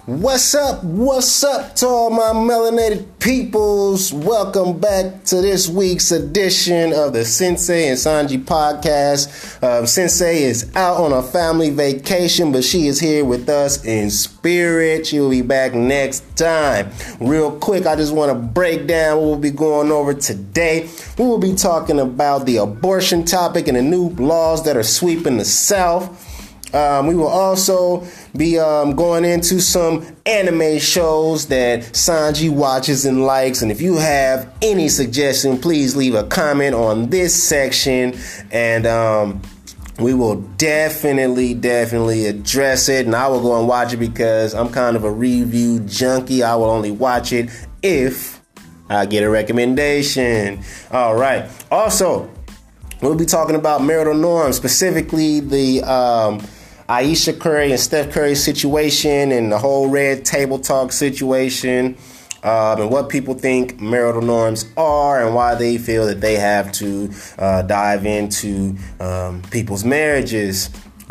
What's up? What's up to all my melanated peoples? Welcome back to this week's edition of the Sensei and Sanji podcast. Sensei is out on a family vacation, but she is here with us in spirit. She will be back next time. Real quick, I just want to break down what we'll be going over today. We will be talking about the abortion topic and the new laws that are sweeping the South. We will also be going into some anime shows that Sanji watches and likes. And if you have any suggestion, please leave a comment on this section. And we will definitely address it. And I will go and watch it because I'm kind of a review junkie. I will only watch it if I get a recommendation. All right. Also, we'll be talking about marital norms, specifically the Ayesha Curry and Steph Curry situation and the whole red table talk situation, and what people think marital norms are and why they feel that they have to dive into people's marriages.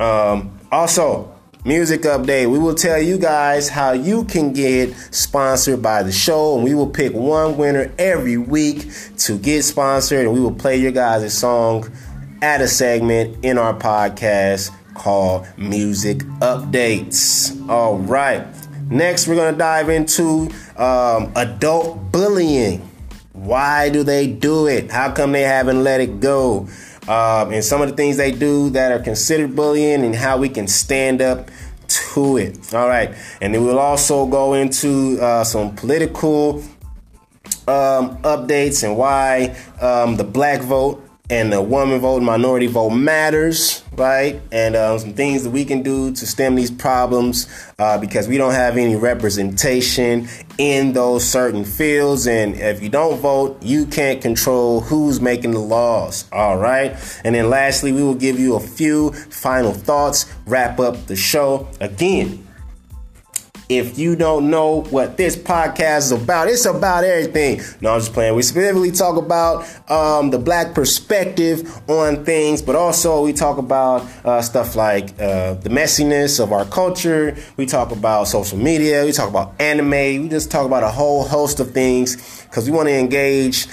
Also, music update. We will tell you guys how you can get sponsored by the show, and we will pick one winner every week to get sponsored, and we will play your guys' song at a segment in our podcast called Music Updates. All right. Next, we're going to dive into adult bullying. Why do they do it? How come they haven't let it go? And some of the things they do that are considered bullying and how we can stand up to it. All right. And then we'll also go into some political updates and why the black vote and the woman vote, minority vote matters, right? And some things that we can do to stem these problems because we don't have any representation in those certain fields. And if you don't vote, you can't control who's making the laws, all right? And then lastly, we will give you a few final thoughts, wrap up the show. Again, if you don't know what this podcast is about, it's about everything. No, I'm just playing. We specifically talk about the black perspective on things, but also we talk about stuff like the messiness of our culture. We talk about social media. We talk about anime. We just talk about a whole host of things because we want to engage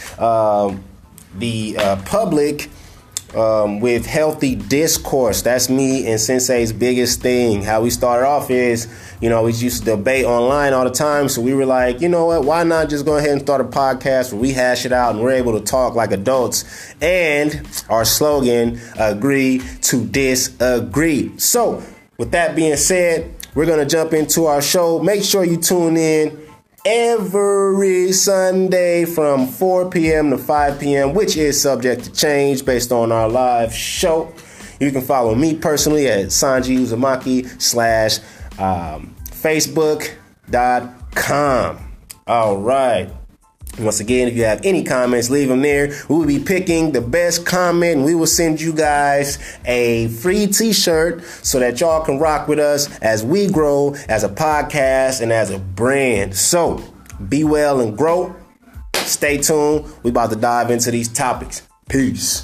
the public with healthy discourse. That's me and Sensei's biggest thing. How we started off is, we used to debate online all the time. So we were like, you know what? Why not just go ahead and start a podcast where we hash it out and we're able to talk like adults? And our slogan, agree to disagree. So with that being said, we're going to jump into our show. Make sure you tune in every Sunday from 4 p.m. to 5 p.m., which is subject to change based on our live show. You can follow me personally at Sanji Uzumaki /Facebook.com. All right. Once again, if you have any comments, leave them there. We will be picking the best comment, and we will send you guys a free t-shirt so that y'all can rock with us as we grow as a podcast and as a brand. So be well and grow. Stay tuned. We about to dive into these topics. Peace.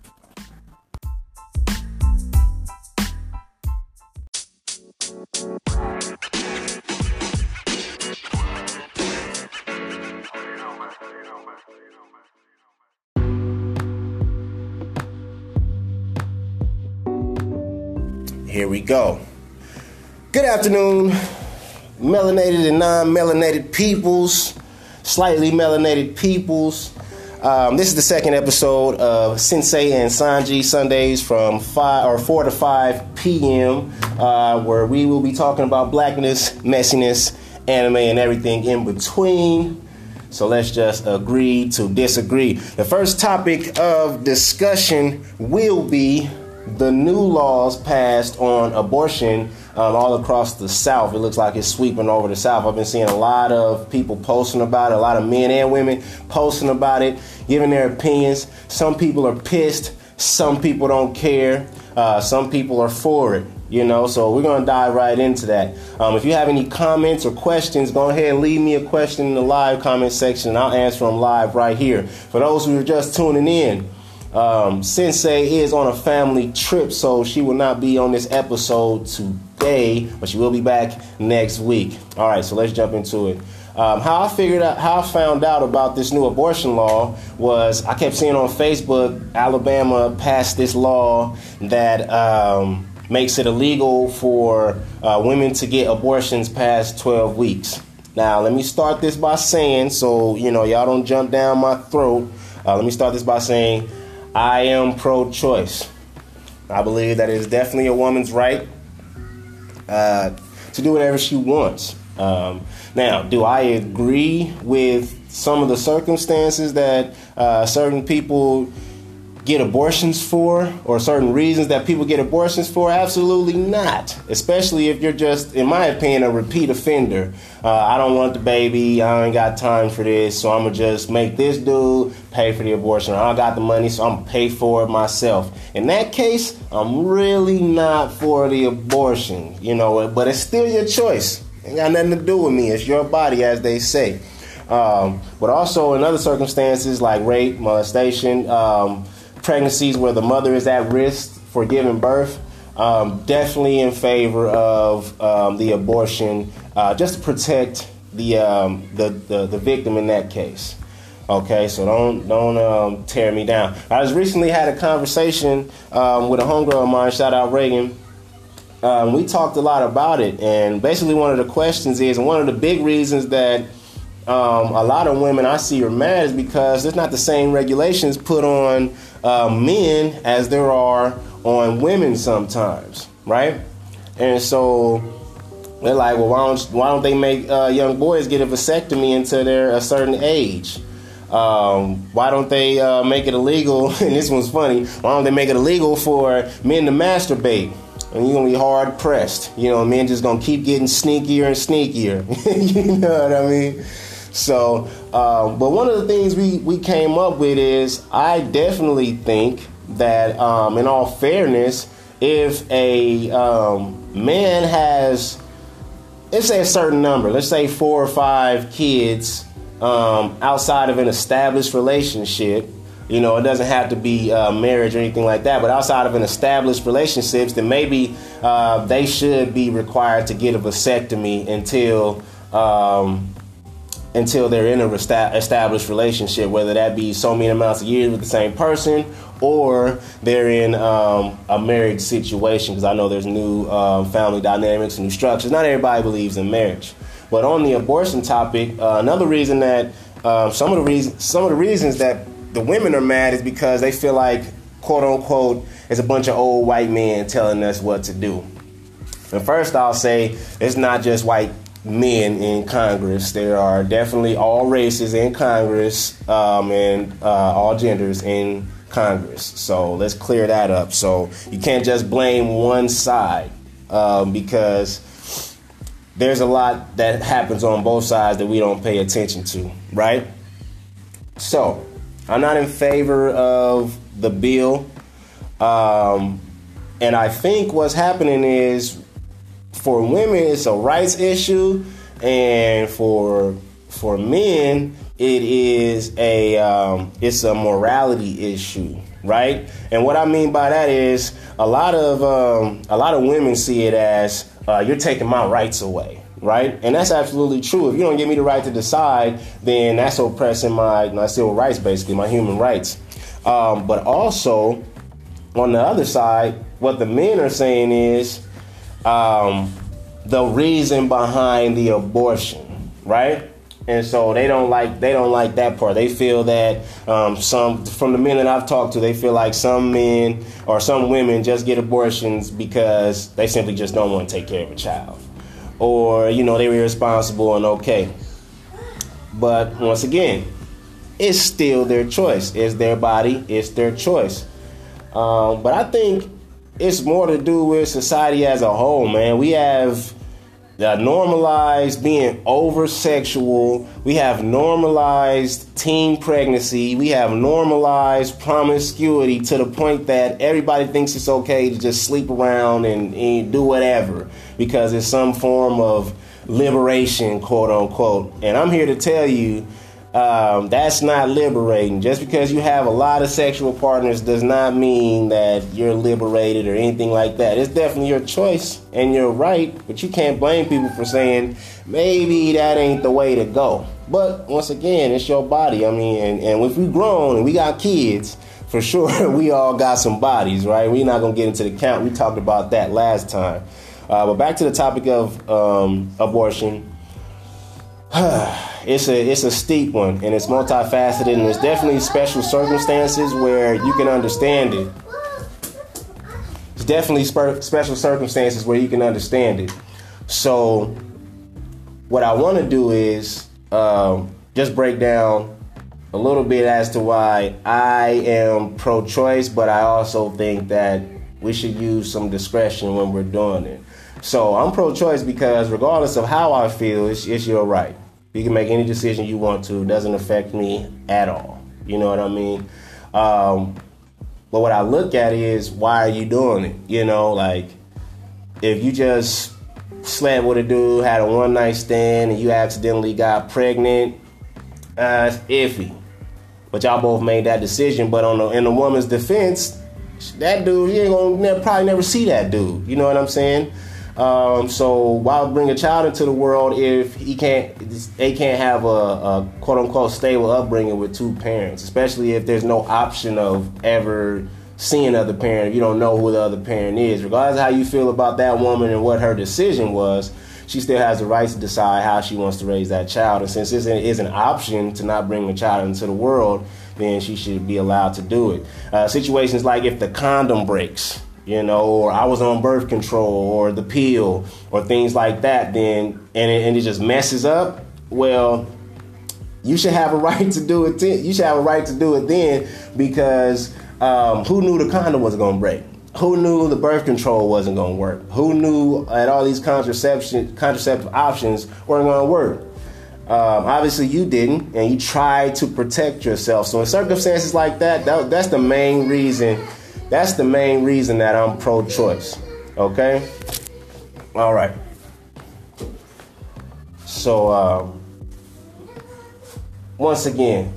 Here we go. Good afternoon, melanated and non-melanated peoples, slightly melanated peoples. This is the second episode of Sensei and Sanji Sundays from 4 to 5 p.m., where we will be talking about blackness, messiness, anime, and everything in between. So let's just agree to disagree. The first topic of discussion will be the new laws passed on abortion all across the South. It looks like it's sweeping over the South. I've been seeing a lot of people posting about it, a lot of men and women posting about it, giving their opinions. Some people are pissed. Some people don't care. Some people are for it, so we're going to dive right into that. If you have any comments or questions, go ahead and leave me a question in the live comment section, and I'll answer them live right here. For those who are just tuning in, Sensei is on a family trip, so she will not be on this episode today, but she will be back next week. All right, so let's jump into it. How I found out about this new abortion law was I kept seeing on Facebook, Alabama passed this law that makes it illegal for women to get abortions past 12 weeks. Now, let me start this by saying, so y'all don't jump down my throat. Let me start this by saying I am pro-choice. I believe that it is definitely a woman's right to do whatever she wants. Now, do I agree with some of the circumstances that certain people get abortions for, or certain reasons that people get abortions for? Absolutely not. Especially if you're just, in my opinion, a repeat offender. I don't want the baby. I ain't got time for this, so I'm going to just make this dude pay for the abortion. I don't got the money, so I'm going to pay for it myself. In that case, I'm really not for the abortion, but it's still your choice. Ain't got nothing to do with me. It's your body, as they say. But also in other circumstances like rape, molestation, pregnancies where the mother is at risk for giving birth, definitely in favor of the abortion, just to protect the victim in that case. Okay, so don't tear me down. I just recently had a conversation with a homegirl of mine. Shout out Reagan. We talked a lot about it, and basically one of the questions is, and one of the big reasons that a lot of women I see are mad is because there's not the same regulations put on men as there are on women sometimes, right? And so they're like, well, why don't they make young boys get a vasectomy until they're a certain age? Why don't they make it illegal? And this one's funny. Why don't they make it illegal for men to masturbate? And you're going to be hard pressed. Men just going to keep getting sneakier and sneakier. You know what I mean? So, but one of the things we came up with is I definitely think that, in all fairness, if a man has, let's say a certain number, let's say 4 or 5 kids outside of an established relationship, it doesn't have to be marriage or anything like that, but outside of an established relationships, then maybe they should be required to get a vasectomy until they're in a established relationship, whether that be so many amounts of years with the same person or they're in a marriage situation, because I know there's new family dynamics and new structures. Not everybody believes in marriage. But on the abortion topic, another reason that some of the reasons that the women are mad is because they feel like, quote unquote, it's a bunch of old white men telling us what to do. And first I'll say it's not just white men in Congress. There are definitely all races in Congress and all genders in Congress. So let's clear that up. So you can't just blame one side because there's a lot that happens on both sides that we don't pay attention to, right? So I'm not in favor of the bill. And I think what's happening is, for women, it's a rights issue, and for men, it's a morality issue, right? And what I mean by that is a lot of women see it as you're taking my rights away, right? And that's absolutely true. If you don't give me the right to decide, then that's oppressing my civil rights, basically my human rights. But also on the other side, what the men are saying is the reason behind the abortion, right? And so they don't like that part. They feel that from the men that I've talked to, they feel like some men or some women just get abortions because they simply just don't want to take care of a child, or they were irresponsible and okay. But once again, it's still their choice. It's their body. It's their choice. But I think it's more to do with society as a whole, man. We have normalized being over-sexual. We have normalized teen pregnancy. We have normalized promiscuity to the point that everybody thinks it's okay to just sleep around and do whatever because it's some form of liberation, quote unquote. And I'm here to tell you That's not liberating. Just because you have a lot of sexual partners does not mean that you're liberated or anything like that. It's definitely your choice and your right, but you can't blame people for saying maybe that ain't the way to go. But once again, it's your body. I mean, and if we grown and we got kids, for sure we all got some bodies, right? We're not gonna get into the count. We talked about that last time. But back to the topic of abortion. It's a steep one, and it's multifaceted, and there's definitely special circumstances where you can understand it. It's definitely special circumstances where you can understand it. So what I want to do is just break down a little bit as to why I am pro-choice, but I also think that we should use some discretion when we're doing it. So I'm pro-choice because regardless of how I feel, it's your right. You can make any decision you want to. It doesn't affect me at all. You know what I mean? But what I look at is, why are you doing it? You know, like, if you just slept with a dude, had a one-night stand, and you accidentally got pregnant, it's iffy. But y'all both made that decision. But in the woman's defense, that dude, you ain't gonna probably never see that dude. You know what I'm saying? So why bring a child into the world if they can't have a quote unquote stable upbringing with two parents, especially if there's no option of ever seeing other parent. If you don't know who the other parent is, regardless of how you feel about that woman and what her decision was, she still has the right to decide how she wants to raise that child. And since this is an option to not bring a child into the world, then she should be allowed to do it. Situations like if the condom breaks, you know, or I was on birth control or the pill or things like that, then and it just messes up, well, you should have a right to do it. You should have a right to do it then, because who knew the condom wasn't going to break? Who knew the birth control wasn't going to work? Who knew that all these contraceptive options weren't going to work? Obviously you didn't, and you tried to protect yourself. So in circumstances like that, that's the main reason. That's the main reason that I'm pro-choice. Okay? All right. So once again,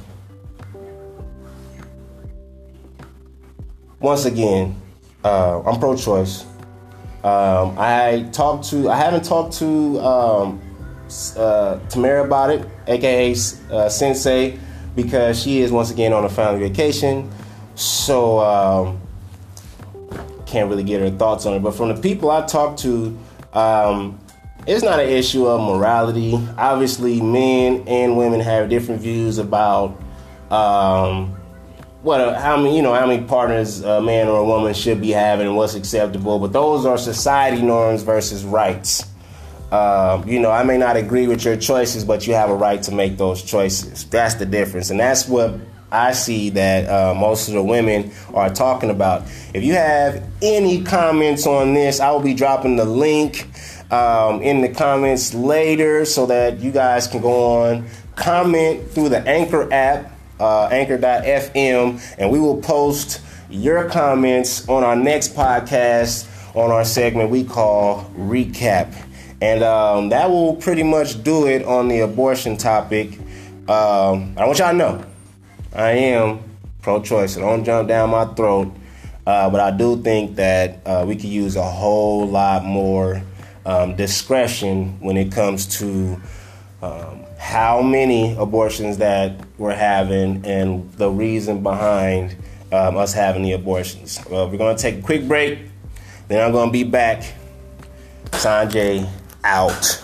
I'm pro-choice. I haven't talked to Tamara about it, aka Sensei, because she is once again on a family vacation. So can't really get her thoughts on it. But from the people I talked to, it's not an issue of morality. Obviously, men and women have different views about how many partners a man or a woman should be having and what's acceptable. But those are society norms versus rights. I may not agree with your choices, but you have a right to make those choices. That's the difference. And that's what I see that most of the women are talking about. If you have any comments on this, I will be dropping the link in the comments later so that you guys can go on, comment through the Anchor app, anchor.fm, and we will post your comments on our next podcast on our segment we call Recap. And that will pretty much do it on the abortion topic. I want y'all to know I am pro-choice, so don't jump down my throat. But I do think that we could use a whole lot more discretion when it comes to how many abortions that we're having and the reason behind us having the abortions. We're going to take a quick break. Then I'm going to be back. Sanjay out.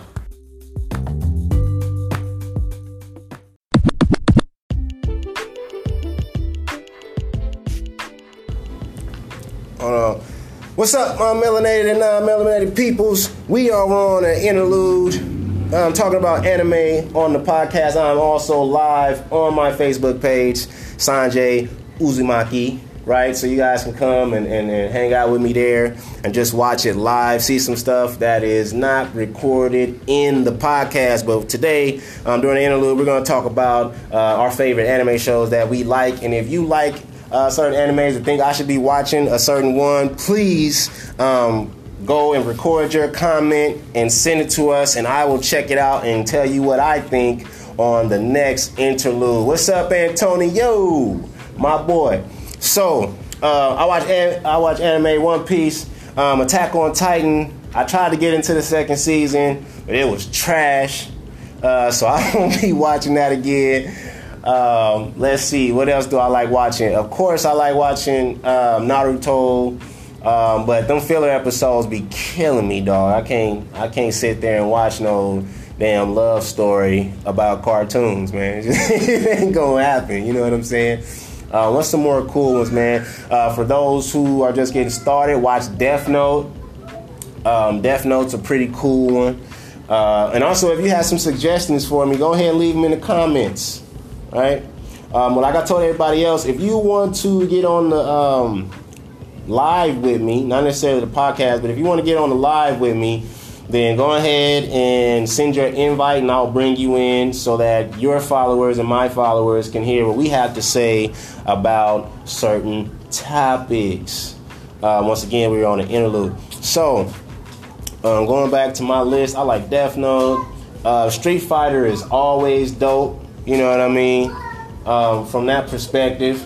What's up, my melanated and non-melanated peoples? We are on an interlude. I'm talking about anime on the podcast. I'm also live on my Facebook page, Sanjay Uzumaki, right? So you guys can come and hang out with me there and just watch it live, see some stuff that is not recorded in the podcast. But today, during the interlude, we're going to talk about our favorite anime shows that we like. And if you like certain animes or think I should be watching a certain one, please go and record your comment and send it to us, and I will check it out and tell you what I think on the next interlude. What's up, Antonio? My boy. So, I watch anime One Piece, Attack on Titan. I tried to get into the second season, but it was trash. So I won't be watching that again. Let's see, what else do I like watching? Of course, I like watching Naruto, but them filler episodes be killing me, dog. I can't sit there and watch no damn love story about cartoons, man. It ain't gonna happen. You know what I'm saying? What's some more cool ones, man? For those who are just getting started, watch Death Note. Death Note's a pretty cool one. And also, if you have some suggestions for me, go ahead and leave them in the comments. All right? Like I told everybody else, if you want to get on the live with me, not necessarily the podcast, but if you want to get on the live with me, then go ahead and send your invite and I'll bring you in so that your followers and my followers can hear what we have to say about certain topics. Once again, we're on an interlude. So, going back to my list, I like Death Note. Street Fighter is always dope. You know what I mean? From that perspective.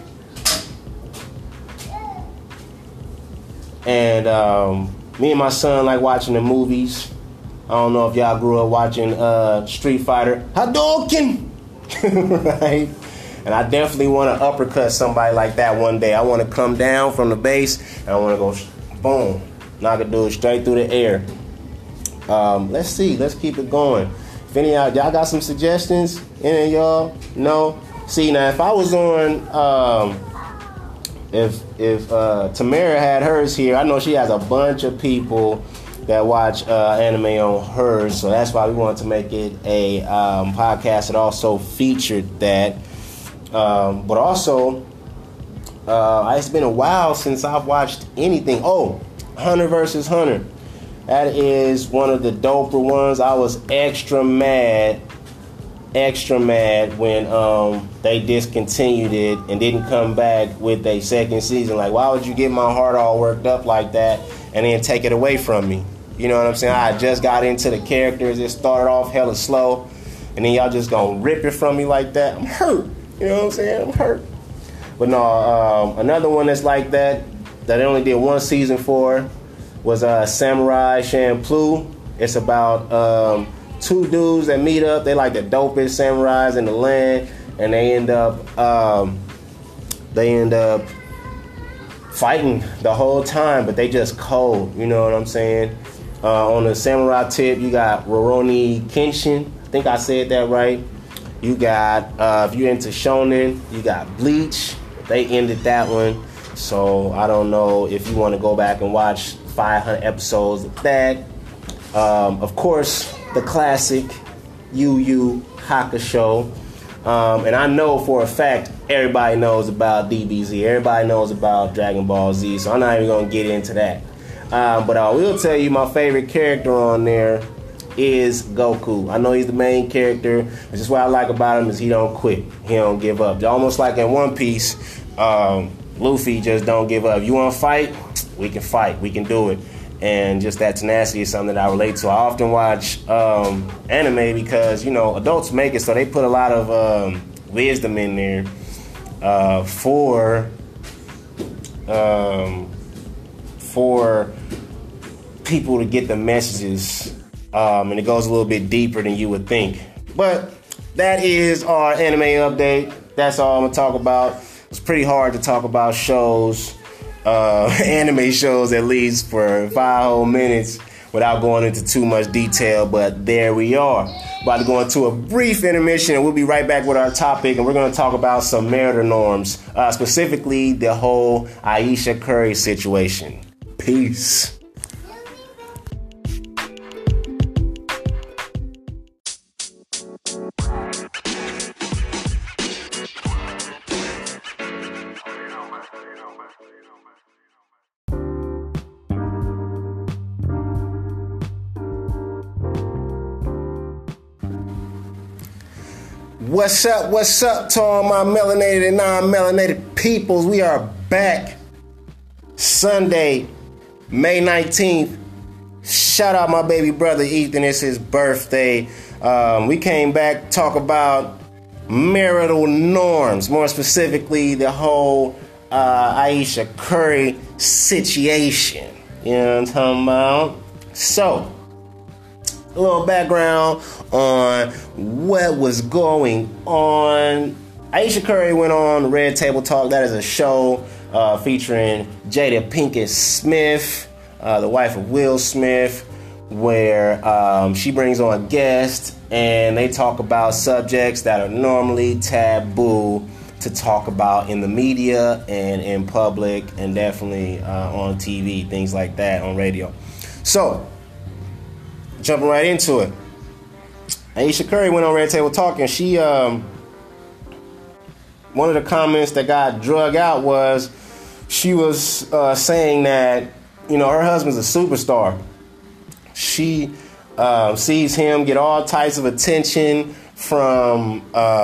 And me and my son like watching the movies. I don't know if y'all grew up watching Street Fighter. Hadouken! Right? And I definitely want to uppercut somebody like that one day. I want to come down from the base and I want to go boom. Knock a dude straight through the air. Let's see. Let's keep it going. If any of y'all got some suggestions, any of y'all? No? See, now if I was on if Tamara had hers here, I know she has a bunch of people that watch anime on hers, so that's why we wanted to make it a podcast that also featured that. But also, it's been a while since I've watched anything. Oh, Hunter vs. Hunter. That is one of the doper ones. I was extra mad when they discontinued it and didn't come back with a second season. Like, why would you get my heart all worked up like that and then take it away from me? You know what I'm saying? I just got into the characters. It started off hella slow, and then y'all just gonna rip it from me like that. I'm hurt. You know what I'm saying? I'm hurt. But no, another one that's like that they only did one season for was Samurai Champloo. It's about two dudes that meet up. They like the dopest samurais in the land, and they end up fighting the whole time, but they just cold. You know what I'm saying? On the samurai tip, you got Rurouni Kenshin. I think I said that right. You got, if you're into shonen, you got Bleach. They ended that one. So I don't know if you want to go back and watch 500 episodes of that. Of course, the classic Yu Yu Hakusho. And I know for a fact everybody knows about DBZ. Everybody knows about Dragon Ball Z. So I'm not even going to get into that. But I will tell you my favorite character on there is Goku. I know he's the main character. It's just what I like about him is he don't quit. He don't give up. Almost like in One Piece, Luffy just don't give up. You want to fight? We can fight. We can do it. And just that tenacity is something that I relate to. I often watch anime because, you know, adults make it, so they put a lot of wisdom in there for people to get the messages. And it goes a little bit deeper than you would think. But that is our anime update. That's all I'm going to talk about. It's pretty hard to talk about shows, anime shows at least, for 5 whole minutes without going into too much detail. But there we are. About to go into a brief intermission, and we'll be right back with our topic. And we're going to talk about some marital norms, specifically the whole Ayesha Curry situation. Peace. What's up to all my melanated and non-melanated peoples? We are back Sunday, May 19th, Shout out my baby brother Ethan. It's his birthday. We came back to talk about marital norms, more specifically the whole Ayesha Curry situation. You know what I'm talking about? So, a little background on what was going on. Ayesha Curry went on Red Table Talk. That is a show featuring Jada Pinkett Smith, the wife of Will Smith, where she brings on a guest and they talk about subjects that are normally taboo to talk about in the media and in public, and definitely on TV, things like that, on radio. So, jumping right into it, Ayesha Curry went on Red Table Talk, and she one of the comments that got drug out was she was saying that, you know, her husband's a superstar. She sees him get all types of attention from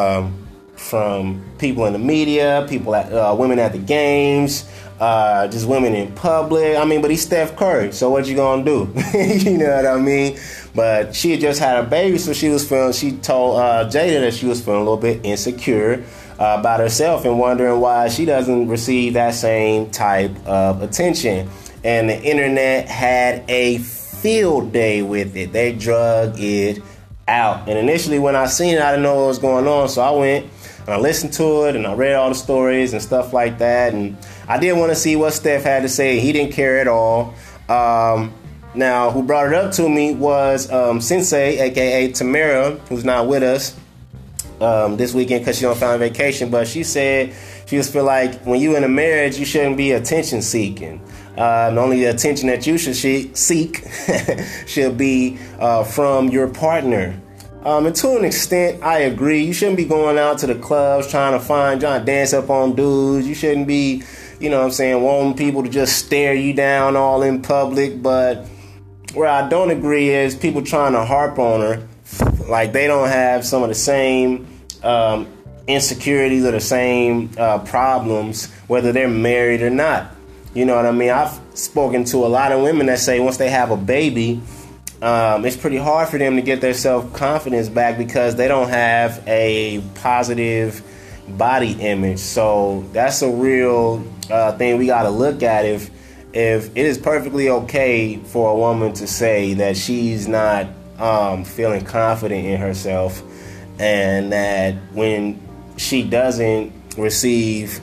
people in the media, people at women at the games, just women in public. I mean, but he's Steph Curry, so what you gonna do? You know what I mean? But she had just had a baby, so she told Jada that she was feeling a little bit insecure about herself and wondering why she doesn't receive that same type of attention. And the internet had a field day with it. They drug it out. And initially when I seen it, I didn't know what was going on. So I went and I listened to it and I read all the stories and stuff like that. And I did want to see what Steph had to say. He didn't care at all. Now, who brought it up to me was Sensei, a.k.a. Tamara, who's not with us this weekend because she's on family vacation. But she said she just feel like when you in a marriage, you shouldn't be attention seeking. The only attention that you should seek should be from your partner. And to an extent, I agree. You shouldn't be going out to the clubs trying to dance up on dudes. You shouldn't be, you know what I'm saying, wanting people to just stare you down all in public. But where I don't agree is people trying to harp on her like they don't have some of the same insecurities or the same problems, whether they're married or not. You know what I mean? I've spoken to a lot of women that say once they have a baby, it's pretty hard for them to get their self-confidence back because they don't have a positive body image. So that's a real thing we got to look at. If it is perfectly okay for a woman to say that she's not feeling confident in herself, and that when she doesn't receive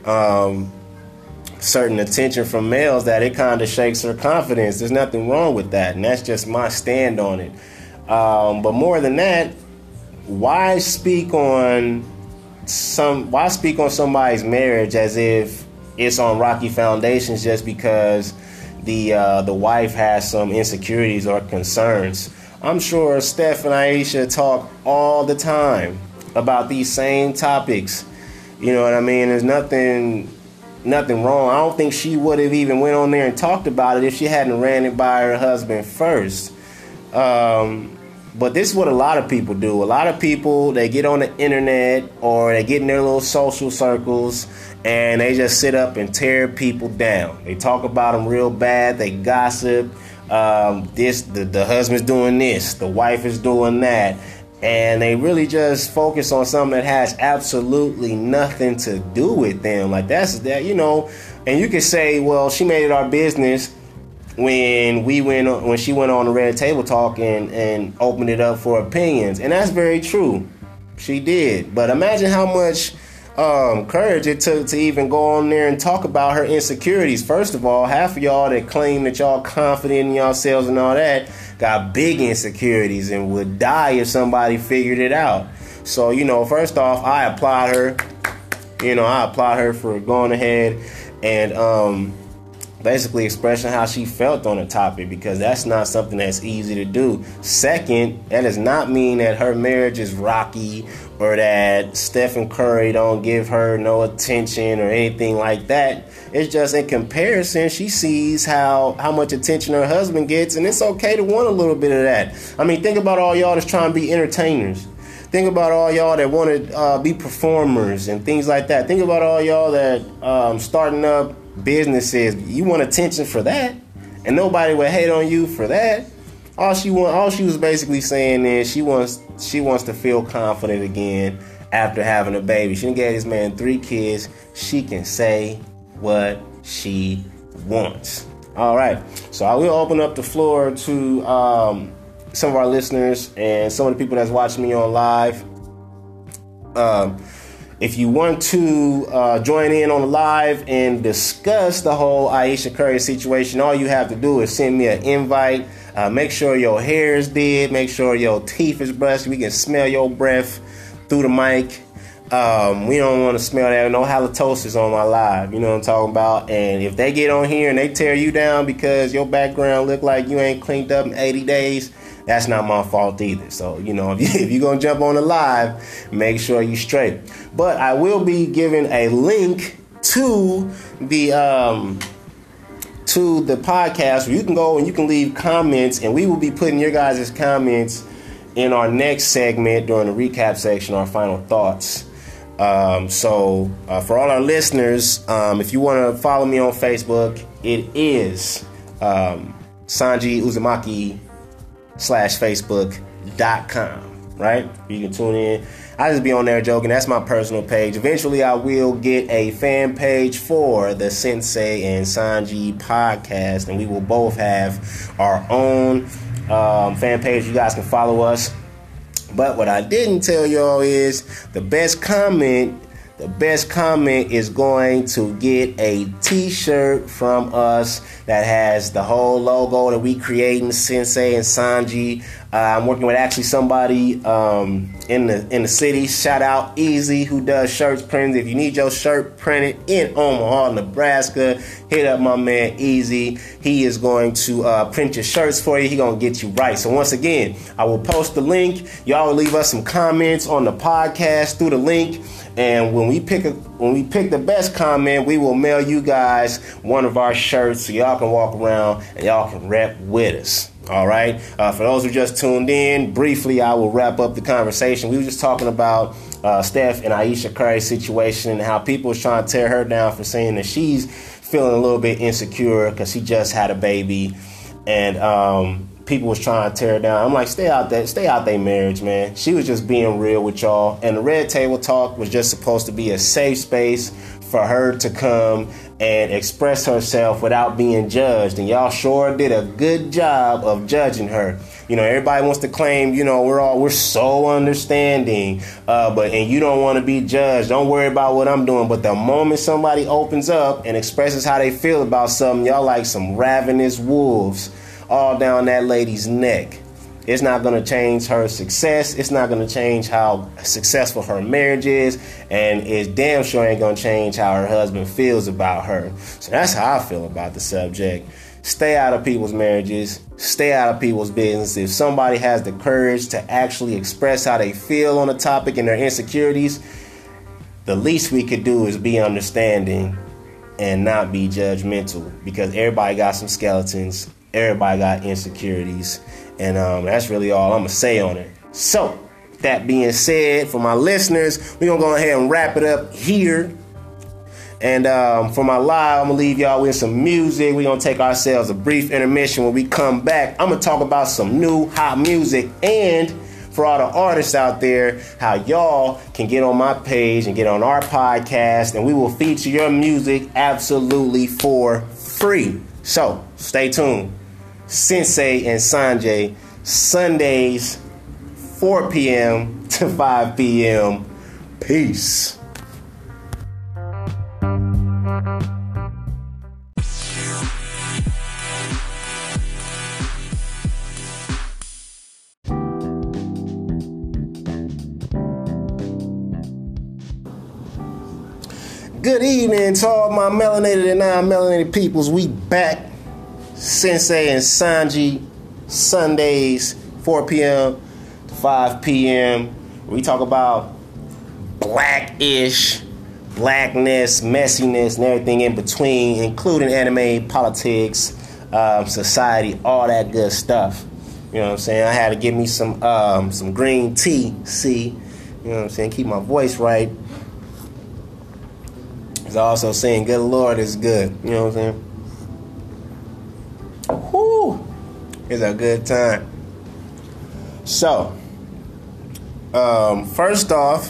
certain attention from males, that it kind of shakes her confidence. There's nothing wrong with that, and that's just my stand on it. But more than that, why speak on somebody's marriage as if it's on rocky foundations just because the wife has some insecurities or concerns? I'm sure Steph and Ayesha talk all the time about these same topics. You know what I mean? There's nothing wrong. I don't think she would have even went on there and talked about it if she hadn't ran it by her husband first. But this is what a lot of people do. A lot of people, they get on the internet or they get in their little social circles and they just sit up and tear people down. They talk about them real bad. They gossip. The husband's doing this, the wife is doing that. And they really just focus on something that has absolutely nothing to do with them. Like that, you know. And you could say, well, she made it our business when she went on the Red Table Talk and opened it up for opinions. And that's very true. She did. But imagine how much courage it took to even go on there and talk about her insecurities. First of all, half of y'all that claim that y'all confident in yourselves and all that got big insecurities and would die if somebody figured it out. So, you know, first off, I applaud her. You know, I applaud her for going ahead and basically expressing how she felt on the topic, because that's not something that's easy to do. Second, that does not mean that her marriage is rocky or that Stephen Curry don't give her no attention or anything like that. It's just in comparison, she sees how much attention her husband gets, and it's okay to want a little bit of that. I mean, think about all y'all that's trying to be entertainers. Think about all y'all that want to be performers and things like that. Think about all y'all that starting up businesses. You want attention for that. and nobody would hate on you for that. All she was basically saying is she wants to feel confident again after having a baby. She gave this man 3 kids. She can say what she wants. All right, so I will open up the floor to some of our listeners and some of the people that's watching me on live. If you want to join in on the live and discuss the whole Ayesha Curry situation, all you have to do is send me an invite. Make sure your hair is did. Make sure your teeth is brushed. We can smell your breath through the mic. We don't want to smell that. No halitosis on my live. You know what I'm talking about? And if they get on here and they tear you down because your background look like you ain't cleaned up in 80 days, that's not my fault either. So, if you're going to jump on the live, make sure you straight. But I will be giving a link to the podcast where you can go and you can leave comments, and we will be putting your guys' comments in our next segment during the recap section, our final thoughts. So for all our listeners, if you want to follow me on Facebook, it is Sanji Uzumaki /Facebook.com, right? You can tune in. I just be on there joking. That's my personal page. Eventually, I will get a fan page for the Sensei and Sanji podcast, and we will both have our own fan page. You guys can follow us. But what I didn't tell y'all is the best comment is going to get a t-shirt from us that has the whole logo that we creating, Sensei and Sanji. I'm working with actually somebody in the city. Shout out Easy, who does shirts printed. If you need your shirt printed in Omaha, Nebraska, hit up my man Easy. He is going to print your shirts for you. He's going to get you right. So once again, I will post the link. Y'all will leave us some comments on the podcast through the link. And when we pick the best comment, we will mail you guys one of our shirts so y'all can walk around and y'all can rep with us. All right. For those who just tuned in, briefly, I will wrap up the conversation. We were just talking about Steph and Ayesha Curry's situation and how people was trying to tear her down for saying that she's feeling a little bit insecure because she just had a baby, and people was trying to tear her down. I'm like, stay out their marriage, man. She was just being real with y'all, and the Red Table Talk was just supposed to be a safe space for her to come and express herself without being judged. And y'all sure did a good job of judging her. Everybody wants to claim, we're so understanding, and you don't want to be judged. Don't worry about what I'm doing. But the moment somebody opens up and expresses how they feel about something, y'all like some ravenous wolves all down that lady's neck. It's not going to change her success. It's not going to change how successful her marriage is. And it's damn sure ain't going to change how her husband feels about her. So that's how I feel about the subject. Stay out of people's marriages. Stay out of people's business. If somebody has the courage to actually express how they feel on a topic and their insecurities, the least we could do is be understanding and not be judgmental, because everybody got some skeletons. Everybody got insecurities. And that's really all I'm going to say on it. So, that being said, for my listeners, we're going to go ahead and wrap it up here. And for my live, I'm going to leave y'all with some music. We're going to take ourselves a brief intermission. When we come back, I'm going to talk about some new hot music. And for all the artists out there, how y'all can get on my page and get on our podcast. And we will feature your music absolutely for free. So, stay tuned. Sensei and Sanjay, Sundays, 4 p.m. to 5 p.m. Peace. Good evening to all my melanated and non-melanated peoples. We back. Sensei and Sanji, Sundays, 4 p.m. to 5 p.m. We talk about black-ish, blackness, messiness, and everything in between, including anime, politics, society, all that good stuff. You know what I'm saying? I had to give me some green tea, see? You know what I'm saying? Keep my voice right. It's also saying good Lord is good. You know what I'm saying? It's a good time. So, first off,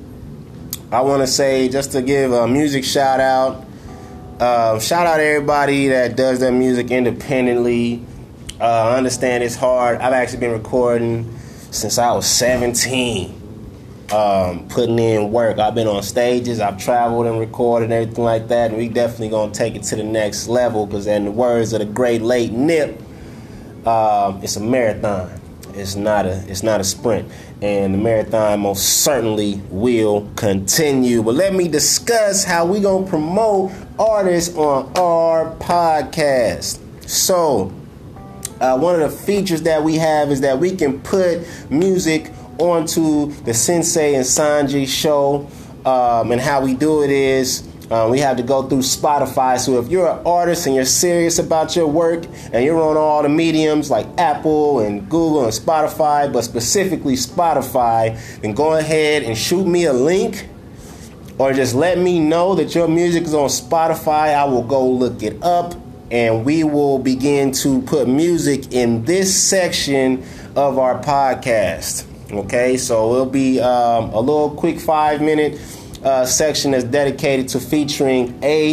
I want to say, just to give a music shout out. Shout out to everybody that does their music independently. I understand it's hard. I've actually been recording since I was 17. Putting in work. I've been on stages, I've traveled and recorded and everything like that, and we definitely gonna take it to the next level, because in the words of the great late Nip, it's a marathon. It's not a sprint, and the marathon most certainly will continue. But let me discuss how we gonna promote artists on our podcast. So one of the features that we have is that we can put music onto the Sensei and Sanji show, and how we do it is we have to go through Spotify. So if you're an artist and you're serious about your work and you're on all the mediums like Apple and Google and Spotify, but specifically Spotify, then go ahead and shoot me a link, or just let me know that your music is on Spotify. I will go look it up, and we will begin to put music in this section of our podcast. Okay, so it'll be a little quick 5-minute section that's dedicated to featuring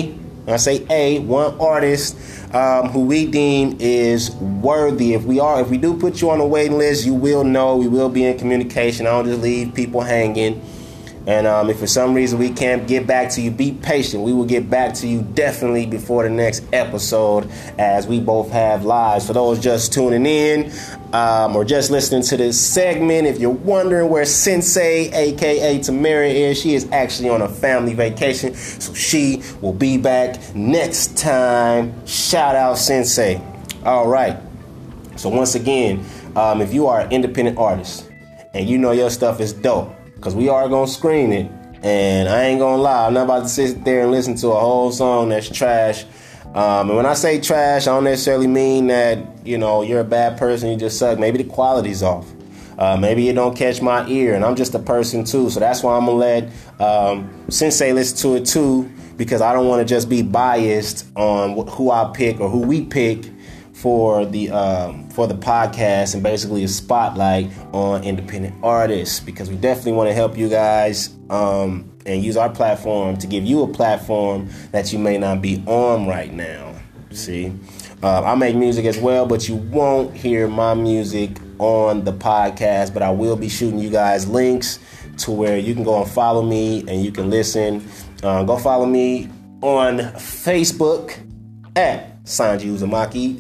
one artist who we deem is worthy. If we do put you on the waiting list, you will know. We will be in communication. I don't just leave people hanging. And if for some reason we can't get back to you, be patient. We will get back to you definitely before the next episode, as we both have lives. For those just tuning in or just listening to this segment, if you're wondering where Sensei, a.k.a. Tamara, is, she is actually on a family vacation, so she will be back next time. Shout out Sensei. All right. So once again, if you are an independent artist and you know your stuff is dope, because we are going to screen it, and I ain't going to lie, I'm not about to sit there and listen to a whole song that's trash. And when I say trash, I don't necessarily mean that, you're a bad person, you just suck. Maybe the quality's off. Maybe it don't catch my ear, and I'm just a person too. So that's why I'm going to let Sensei listen to it too, because I don't want to just be biased on who I pick or who we pick for the podcast, and basically a spotlight on independent artists, because we definitely want to help you guys and use our platform to give you a platform that you may not be on right now. See, I make music as well, but you won't hear my music on the podcast, but I will be shooting you guys links to where you can go and follow me and you can listen. Go follow me on Facebook at Sanji Uzumaki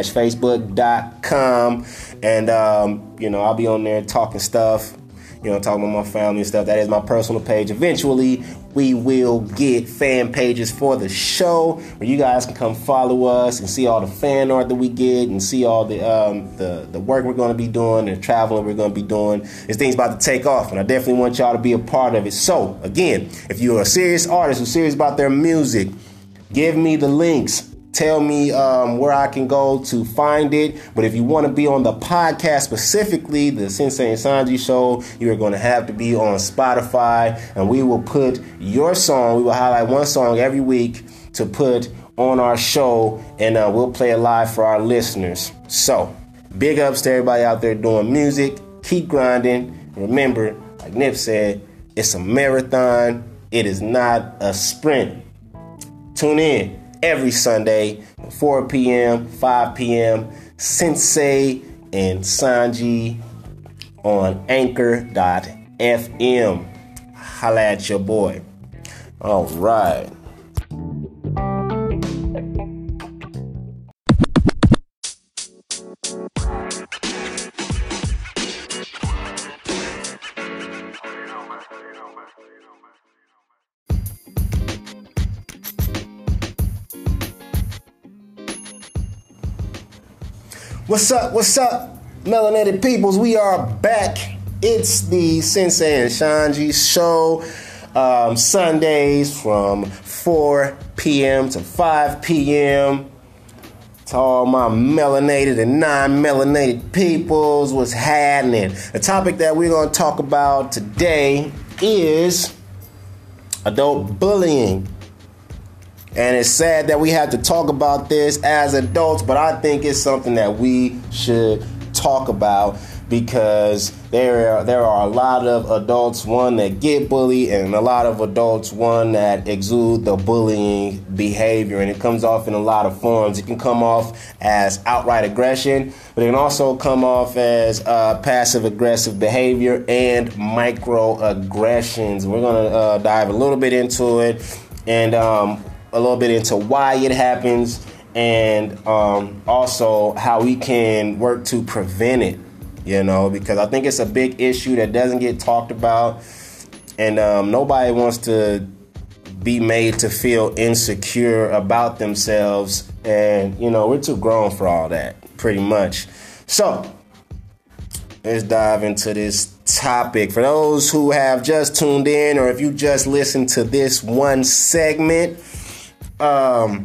/Facebook.com. And, I'll be on there talking stuff, talking about my family and stuff. That is my personal page. Eventually, we will get fan pages for the show where you guys can come follow us and see all the fan art that we get and see all the work we're going to be doing, the traveling we're going to be doing. This thing's about to take off, and I definitely want y'all to be a part of it. So, again, if you're a serious artist who's serious about their music, give me the links. Tell me where I can go to find it. But if you want to be on the podcast, specifically the Sensei and Sanji show, you are going to have to be on Spotify, and we will put your song. We will highlight one song every week to put on our show, and we'll play it live for our listeners. So, big ups to everybody out there doing music. Keep grinding. Remember, like Nip said, it's a marathon. It is not a sprint. Tune in every Sunday, 4 p.m., 5 p.m., Sensei and Sanji on Anchor.fm. Holla at your boy. All right. What's up, melanated peoples? We are back. It's the Sensei and Sanji show, Sundays from 4 p.m. to 5 p.m. To all my melanated and non-melanated peoples, what's happening? The topic that we're going to talk about today is adult bullying. And it's sad that we have to talk about this as adults, but I think it's something that we should talk about, because there are a lot of adults, one, that get bullied, and a lot of adults, one, that exude the bullying behavior. And it comes off in a lot of forms. It can come off as outright aggression, but it can also come off as passive aggressive behavior and microaggressions. We're going to dive a little bit into it, and a little bit into why it happens, and also how we can work to prevent it. Because I think it's a big issue that doesn't get talked about, and nobody wants to be made to feel insecure about themselves. And, we're too grown for all that, pretty much. So let's dive into this topic. For those who have just tuned in, or if you just listened to this one segment, the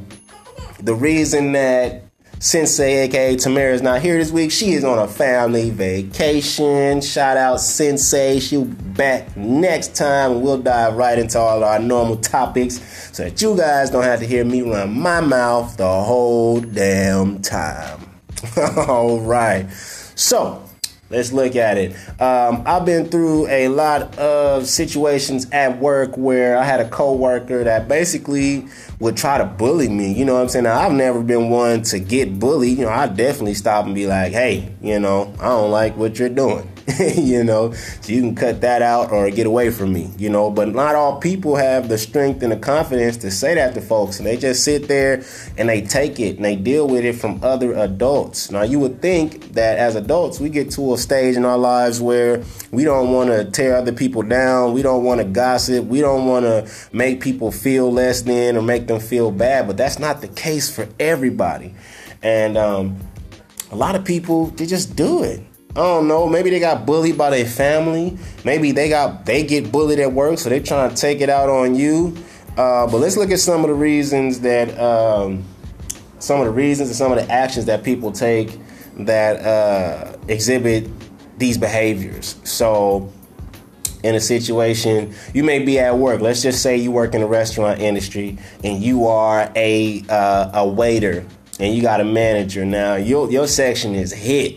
reason that Sensei, aka Tamara, is not here this week, she is on a family vacation. Shout out Sensei. She'll be back next time, and we'll dive right into all our normal topics so that you guys don't have to hear me run my mouth the whole damn time. All right. So let's look at it. I've been through a lot of situations at work where I had a coworker that basically would try to bully me. You know what I'm saying? Now, I've never been one to get bullied. I definitely stop and be like, hey, I don't like what you're doing. So you can cut that out or get away from me, but not all people have the strength and the confidence to say that to folks, and they just sit there and they take it and they deal with it from other adults. Now, you would think that as adults, we get to a stage in our lives where we don't want to tear other people down. We don't want to gossip. We don't want to make people feel less than or make them feel bad, but that's not the case for everybody. And a lot of people, they just do it. I don't know. Maybe they got bullied by their family. Maybe they get bullied at work, so they're trying to take it out on you. But let's look at some of the reasons and some of the actions that people take that exhibit these behaviors. So, in a situation, you may be at work. Let's just say you work in the restaurant industry and you are a waiter and you got a manager. Now, your section is hit.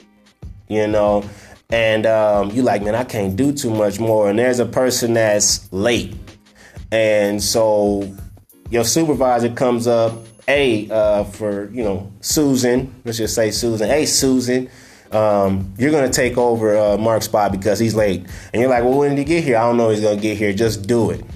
And you like, man, I can't do too much more. And there's a person that's late. And so your supervisor comes up, for, Susan, let's just say Susan. Hey, Susan, you're going to take over Mark's spot because he's late. And you're like, well, when did he get here? I don't know. He's going to get here. Just do it.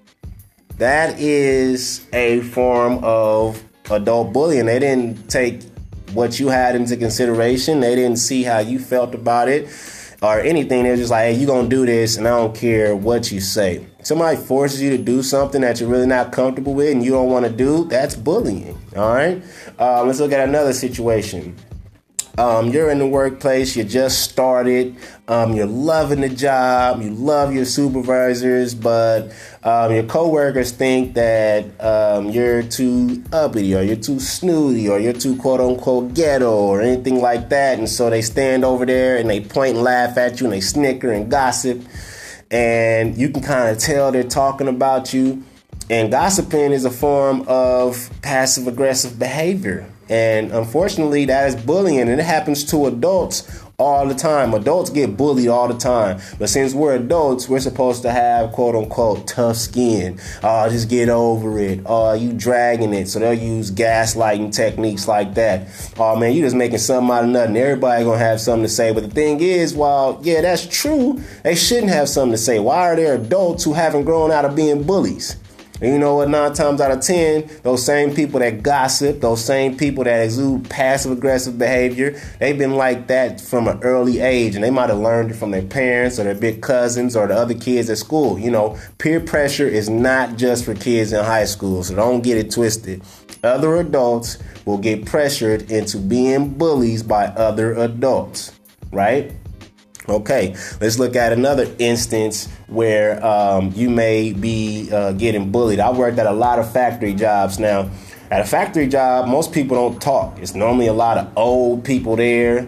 That is a form of adult bullying. They didn't take what you had into consideration. They didn't see how you felt about it or anything. They're just like, hey, you gonna do this and I don't care what you say. Somebody forces you to do something that you're really not comfortable with and you don't want to do, that's bullying. All right. Let's look at another situation. You're in the workplace, you just started, you're loving the job, you love your supervisors, but your coworkers think that you're too uppity or you're too snooty or you're too quote unquote ghetto or anything like that. And so they stand over there and they point and laugh at you and they snicker and gossip. And you can kind of tell they're talking about you. And gossiping is a form of passive aggressive behavior. And unfortunately, that is bullying, and it happens to adults all the time. Adults get bullied all the time. But since we're adults, we're supposed to have, quote unquote, tough skin. Just get over it. You dragging it. So they'll use gaslighting techniques like that. Oh, man, you just making something out of nothing. Everybody going to have something to say. But the thing is, while, yeah, that's true, they shouldn't have something to say. Why are there adults who haven't grown out of being bullies? And you know what, 9 times out of 10, those same people that gossip, those same people that exude passive-aggressive behavior, they've been like that from an early age. And they might have learned it from their parents or their big cousins or the other kids at school. Peer pressure is not just for kids in high school, so don't get it twisted. Other adults will get pressured into being bullies by other adults, right? Okay, let's look at another instance where you may be getting bullied. I worked at a lot of factory jobs. Now, at a factory job, most people don't talk. It's normally a lot of old people there,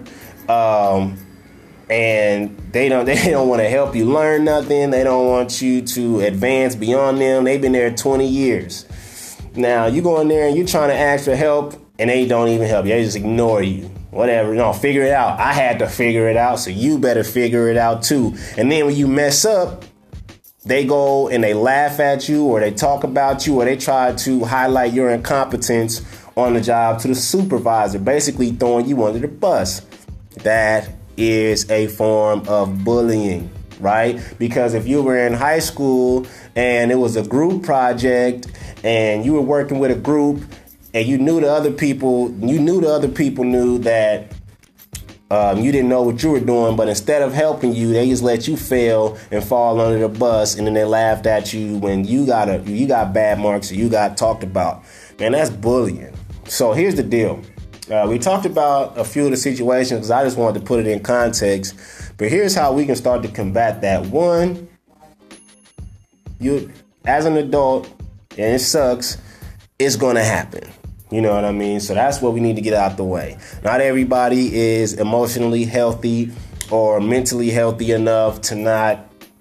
and they don't want to help you learn nothing. They don't want you to advance beyond them. They've been there 20 years. Now, you go in there and you're trying to ask for help, and they don't even help you. They just ignore you. Whatever. No, figure it out. I had to figure it out, so you better figure it out too. And then when you mess up, they go and they laugh at you, or they talk about you, or they try to highlight your incompetence on the job to the supervisor, basically throwing you under the bus. That is a form of bullying, right? Because if you were in high school and it was a group project and you were working with a group and you knew the other people knew that you didn't know what you were doing, but instead of helping you, they just let you fail and fall under the bus, and then they laughed at you when you got bad marks or you got talked about. Man, that's bullying. So here's the deal. We talked about a few of the situations because I just wanted to put it in context. But here's how we can start to combat that. One, you as an adult, and it sucks, it's going to happen. You know what I mean? So that's what we need to get out the way. Not everybody is emotionally healthy or mentally healthy enough to not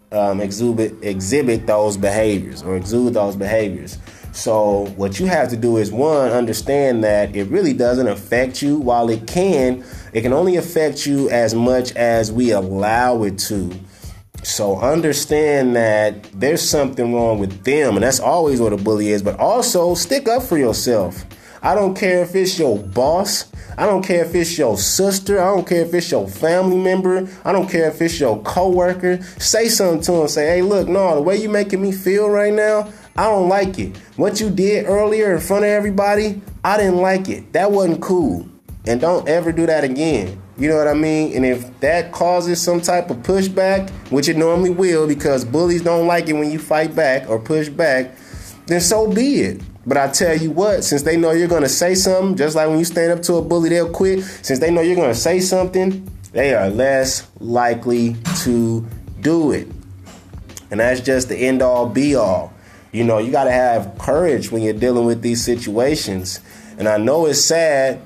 exhibit those behaviors or exude those behaviors. So what you have to do is, one, understand that it really doesn't affect you. While it can only affect you as much as we allow it to. So understand that there's something wrong with them, and that's always what a bully is. But also stick up for yourself. I don't care if it's your boss. I don't care if it's your sister. I don't care if it's your family member. I don't care if it's your coworker. Say something to them. Say, hey, look, no, the way you making me feel right now, I don't like it. What you did earlier in front of everybody, I didn't like it. That wasn't cool. And don't ever do that again. You know what I mean? And if that causes some type of pushback, which it normally will, because bullies don't like it when you fight back or push back, then so be it. But I tell you what, since they know you're going to say something, just like when you stand up to a bully, they'll quit. Since they know you're going to say something, they are less likely to do it. And that's just the end all be all. You know, you got to have courage when you're dealing with these situations. And I know it's sad.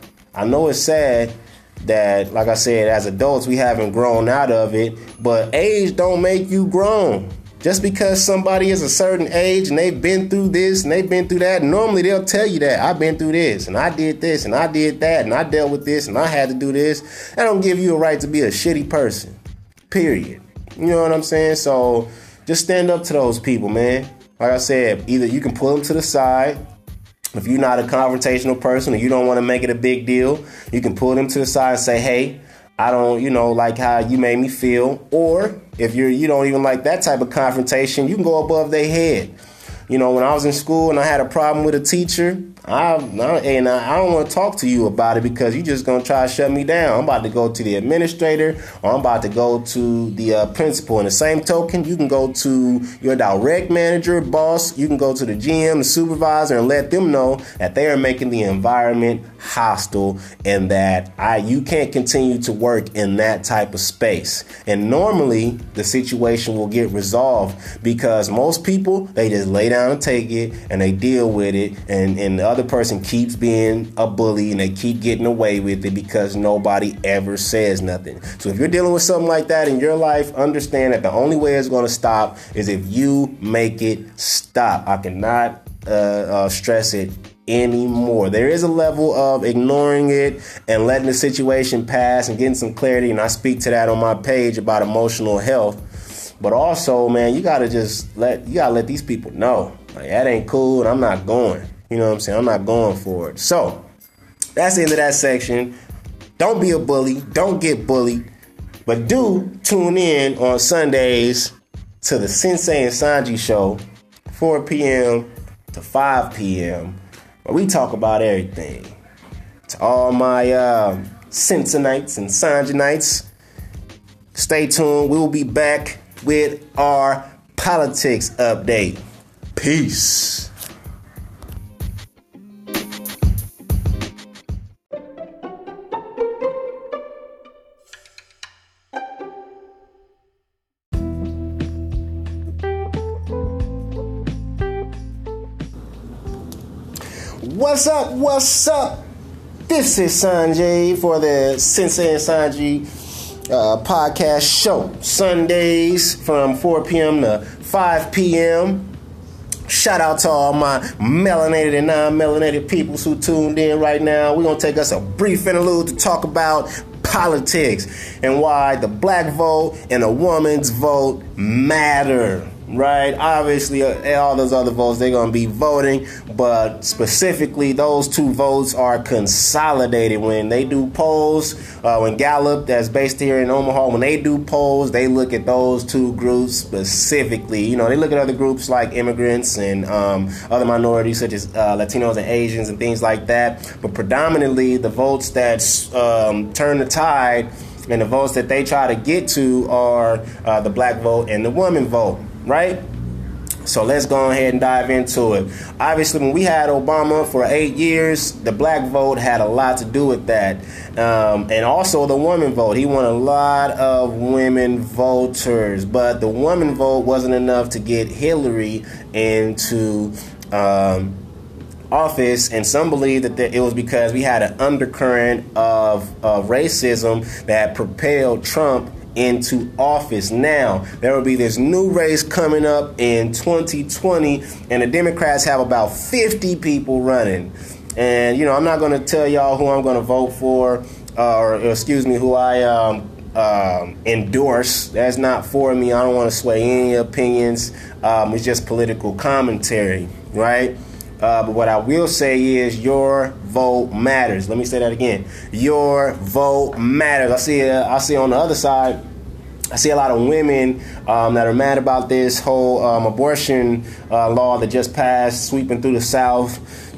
That, like I said, as adults, we haven't grown out of it. But age don't make you grown. Just because somebody is a certain age and they've been through this and they've been through that, normally they'll tell you that I've been through this and I did this and I did that and I dealt with this and I had to do this. That don't give you a right to be a shitty person, period. You know what I'm saying? So just stand up to those people, man. Like I said, either you can pull them to the side. If you're not a confrontational person or you don't want to make it a big deal, you can pull them to the side and say, hey, I don't, like how you made me feel. Or if you don't even like that type of confrontation, you can go above their head. When I was in school and I had a problem with a teacher, I don't want to talk to you about it because you're just going to try to shut me down. I'm about to go to the administrator or I'm about to go to the principal. In the same token, you can go to your direct manager, boss. You can go to the GM, the supervisor, and let them know that they are making the environment hostile and that you can't continue to work in that type of space. And normally the situation will get resolved because most people, they just lay down and take it and they deal with it, and the other person keeps being a bully and they keep getting away with it because nobody ever says nothing. So if you're dealing with something like that in your life, understand that the only way it's going to stop is if you make it stop. I cannot stress it anymore. There is a level of ignoring it and letting the situation pass and getting some clarity, and I speak to that on my page about emotional health. But also, man, you gotta let these people know, like, that ain't cool and I'm not going. You know what I'm saying? I'm not going for it. So that's the end of that section. Don't be a bully. Don't get bullied. But do tune in on Sundays to the Sensei and Sanji show, 4 p.m. to 5 p.m., where we talk about everything. To all my Senseites and Sanjinites, stay tuned. We will be back with our politics update. Peace. What's up? What's up? This is Sanjay for the Sensei and Sanji podcast show. Sundays from 4 p.m. to 5 p.m. Shout out to all my melanated and non-melanated peoples who tuned in right now. We're going to take us a brief interlude to talk about politics and why the black vote and a woman's vote matter. Right? Obviously, all those other votes, they're going to be voting, but specifically, those two votes are consolidated. When they do polls, when Gallup, that's based here in Omaha, when they do polls, they look at those two groups specifically. You know, they look at other groups like immigrants and other minorities such as Latinos and Asians and things like that. But predominantly, the votes that turn the tide and the votes that they try to get to are the black vote and the woman vote. Right? So let's go ahead and dive into it. Obviously, when we had Obama for 8 years, the black vote had a lot to do with that. And also the woman vote. He won a lot of women voters, but the woman vote wasn't enough to get Hillary into office, and some believe that it was because we had an undercurrent of racism that propelled Trump into office. Now, there will be this new race coming up in 2020, and the Democrats have about 50 people running. And, you know, I'm not going to tell y'all who I'm going to vote for, who I endorse. That's not for me. I don't want to sway any opinions. It's just political commentary, right? But what I will say is your vote matters. Let me say that again. Your vote matters. I see on the other side, I see a lot of women that are mad about this whole abortion law that just passed, sweeping through the South.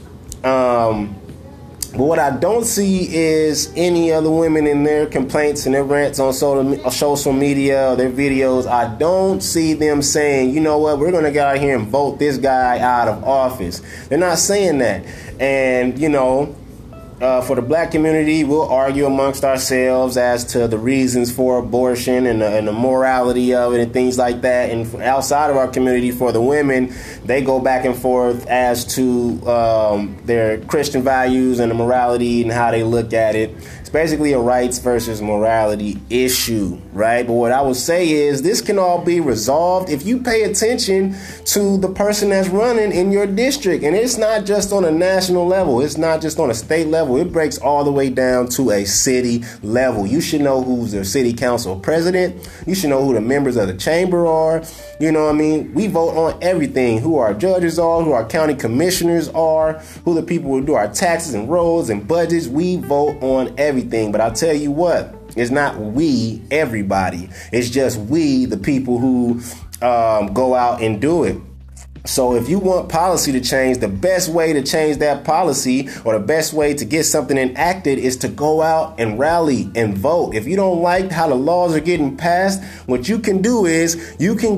But what I don't see is any other women in their complaints and their rants on social media or their videos. I don't see them saying, you know what, we're going to get out here and vote this guy out of office. They're not saying that. And, you know, for the black community, we'll argue amongst ourselves as to the reasons for abortion and the morality of it and things like that. And outside of our community, for the women, they go back and forth as to their Christian values and the morality and how they look at it. It's basically a rights versus morality issue, right? But what I would say is this can all be resolved if you pay attention to the person that's running in your district. And it's not just on a national level. It's not just on a state level. It breaks all the way down to a city level. You should know who's their city council president. You should know who the members of the chamber are. You know what I mean? We vote on everything. Who our judges are, who our county commissioners are, who the people who do our taxes and roads and budgets. We vote on everything. But I'll tell you what, it's not we, everybody. It's just we, the people who go out and do it. So if you want policy to change, the best way to change that policy or the best way to get something enacted is to go out and rally and vote. If you don't like how the laws are getting passed, what you can do is you can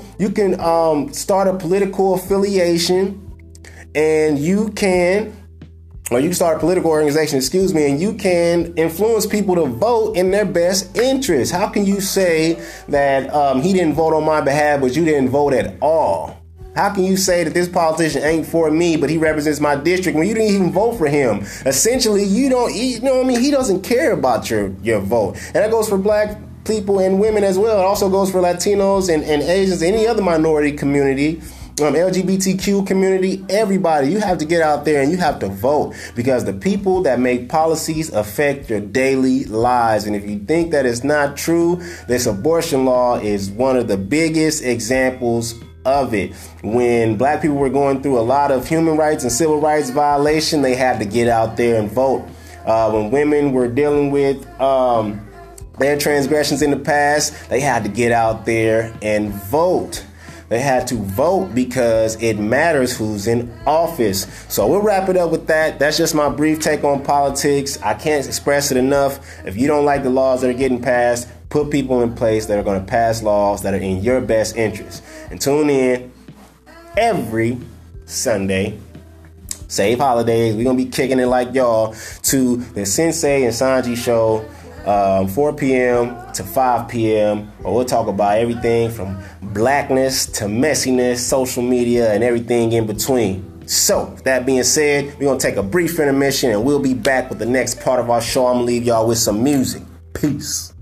start a political affiliation and you can start a political organization, and you can influence people to vote in their best interest. How can you say that he didn't vote on my behalf, but you didn't vote at all? How can you say that this politician ain't for me, but he represents my district when you didn't even vote for him? Essentially, you know what I mean? He doesn't care about your vote. And that goes for black people and women as well. It also goes for Latinos and Asians, any other minority community, LGBTQ community, everybody. You have to get out there and you have to vote because the people that make policies affect your daily lives. And if you think that it's not true, this abortion law is one of the biggest examples of it. When black people were going through a lot of human rights and civil rights violation, they had to get out there and vote. When women were dealing with their transgressions in the past, they had to get out there and vote. They had to vote because it matters who's in office. So we'll wrap it up with that. That's just my brief take on politics. I can't express it enough. If you don't like the laws that are getting passed, put people in place that are going to pass laws that are in your best interest. And tune in every Sunday. Save holidays. We're going to be kicking it like y'all to the Sensei and Sanji show. 4 p.m. to 5 p.m. where we'll talk about everything from blackness to messiness, social media, and everything in between. So, with that being said, we're going to take a brief intermission and we'll be back with the next part of our show. I'm going to leave y'all with some music. Peace.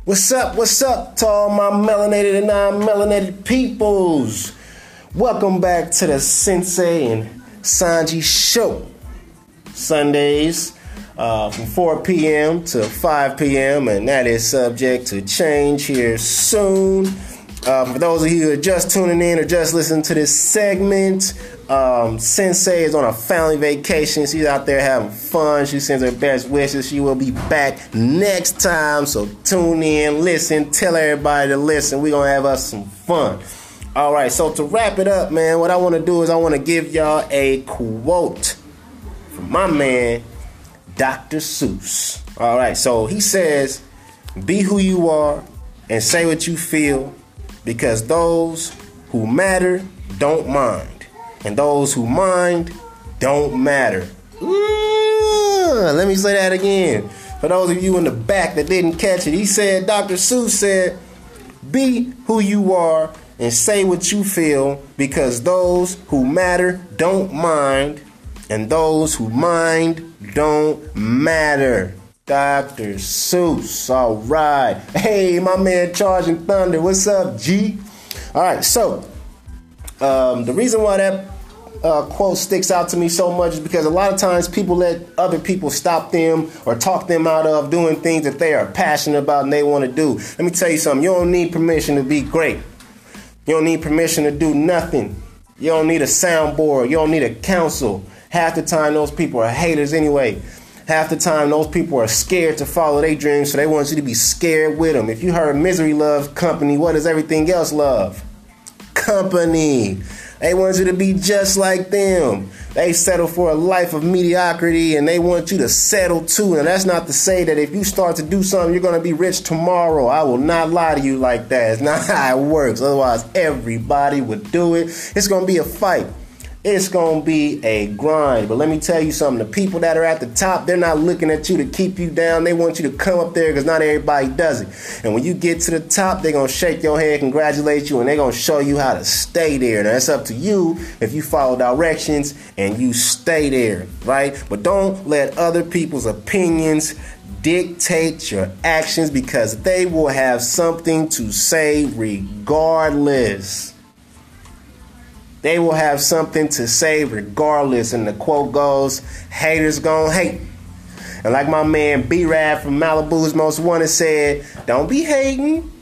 What's up to all my melanated and non-melanated peoples? Welcome back to the Sensei and Sanji Show. Sundays from 4 p.m. to 5 p.m. and that is subject to change here soon. For those of you who are just tuning in or just listening to this segment, Sensei is on a family vacation. She's out there having fun. She sends her best wishes. She will be back next time. So tune in, listen, tell everybody to listen. We're going to have us some fun. All right, so to wrap it up, man, what I want to do is I want to give y'all a quote from my man, Dr. Seuss. All right, so he says, be who you are and say what you feel, because those who matter don't mind. And those who mind don't matter. Let me say that again. For those of you in the back that didn't catch it, he said, Dr. Seuss said, be who you are and say what you feel, because those who matter don't mind, and those who mind don't matter. Dr. Seuss, all right. Hey, my man Charging Thunder, what's up, G? All right, so the reason why that quote sticks out to me so much is because a lot of times people let other people stop them or talk them out of doing things that they are passionate about and they want to do. Let me tell you something. You don't need permission to be great. You don't need permission to do nothing. You don't need a soundboard. You don't need a counsel. Half the time, those people are haters anyway. Half the time, those people are scared to follow their dreams, so they want you to be scared with them. If you heard misery loves company, what does everything else love? Company. They want you to be just like them. They settle for a life of mediocrity, and they want you to settle too. And that's not to say that if you start to do something, you're going to be rich tomorrow. I will not lie to you like that. It's not how it works. Otherwise, everybody would do it. It's going to be a fight. It's going to be a grind. But let me tell you something. The people that are at the top, they're not looking at you to keep you down. They want you to come up there because not everybody does it. And when you get to the top, they're going to shake your head, congratulate you, and they're going to show you how to stay there. Now, it's up to you if you follow directions and you stay there, right? But don't let other people's opinions dictate your actions, because they will have something to say regardless. They will have something to say regardless. And the quote goes, haters gon' hate. And like my man B-Rad from Malibu's Most Wanted said, don't be hating.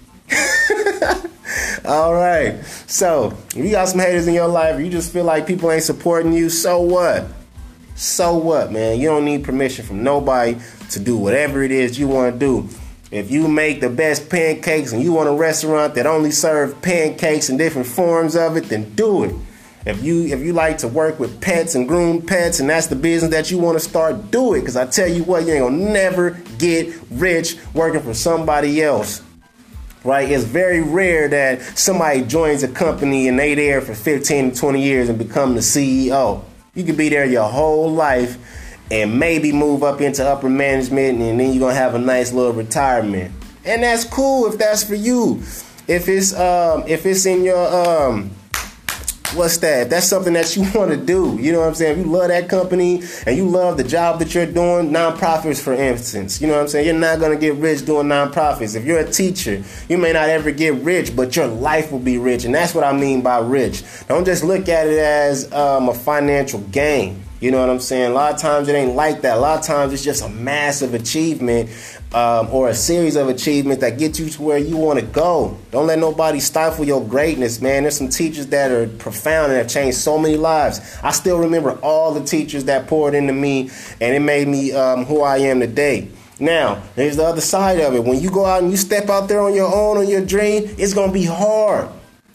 All right. So if you got some haters in your life, or you just feel like people ain't supporting you, so what? So what, man? You don't need permission from nobody to do whatever it is you want to do. If you make the best pancakes and you want a restaurant that only serves pancakes in different forms of it, then do it. If you like to work with pets and groom pets and that's the business that you want to start, do it. Because I tell you what, you ain't gonna never get rich working for somebody else. Right? It's very rare that somebody joins a company and they there for 15 to 20 years and become the CEO. You could be there your whole life and maybe move up into upper management, and then you're going to have a nice little retirement. And that's cool if that's for you. If it's in your, what's that? If that's something that you want to do, you know what I'm saying? If you love that company and you love the job that you're doing, nonprofits, for instance, you know what I'm saying? You're not going to get rich doing nonprofits. If you're a teacher, you may not ever get rich, but your life will be rich. And that's what I mean by rich. Don't just look at it as a financial gain. You know what I'm saying? A lot of times it ain't like that. A lot of times it's just a massive achievement or a series of achievements that get you to where you want to go. Don't let nobody stifle your greatness, man. There's some teachers that are profound and have changed so many lives. I still remember all the teachers that poured into me, and it made me who I am today. Now, there's the other side of it. When you go out and you step out there on your own, on your dream, it's going to be hard.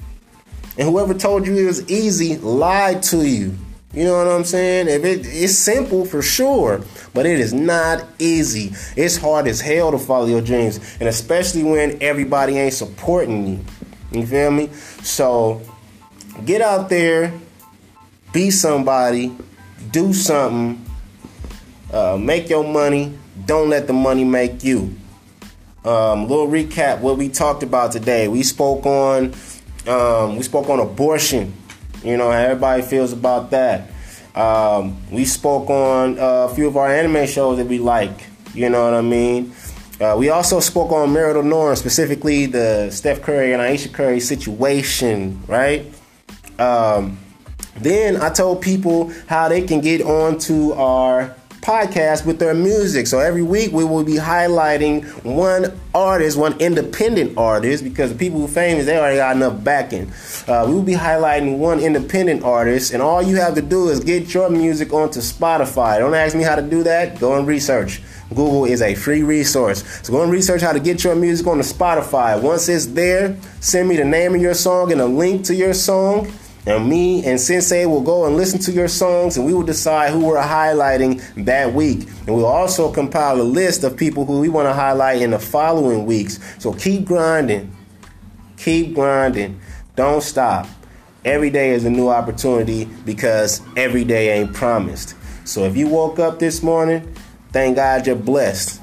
And whoever told you it was easy lied to you. You know what I'm saying? It's simple for sure, but it is not easy. It's hard as hell to follow your dreams, and especially when everybody ain't supporting you. You feel me? So get out there, be somebody, do something, make your money. Don't let the money make you. Little recap what we talked about today. We spoke on abortion. You know, how everybody feels about that. We spoke on a few of our anime shows that we like. You know what I mean? We also spoke on marital norms, specifically the Steph Curry and Ayesha Curry situation, right? Then I told people how they can get onto our podcast with their music. So every week we will be highlighting one artist, one independent artist, because the people who are famous, they already got enough backing. We will be highlighting one independent artist, and all you have to do is get your music onto Spotify. Don't ask me how to do that. Go and research. Google is a free resource. So go and research how to get your music onto Spotify. Once it's there, send me the name of your song and a link to your song. And me and Sensei will go and listen to your songs, and we will decide who we're highlighting that week. And we'll also compile a list of people who we want to highlight in the following weeks. So keep grinding. Keep grinding. Don't stop. Every day is a new opportunity, because every day ain't promised. So if you woke up this morning, thank God you're blessed.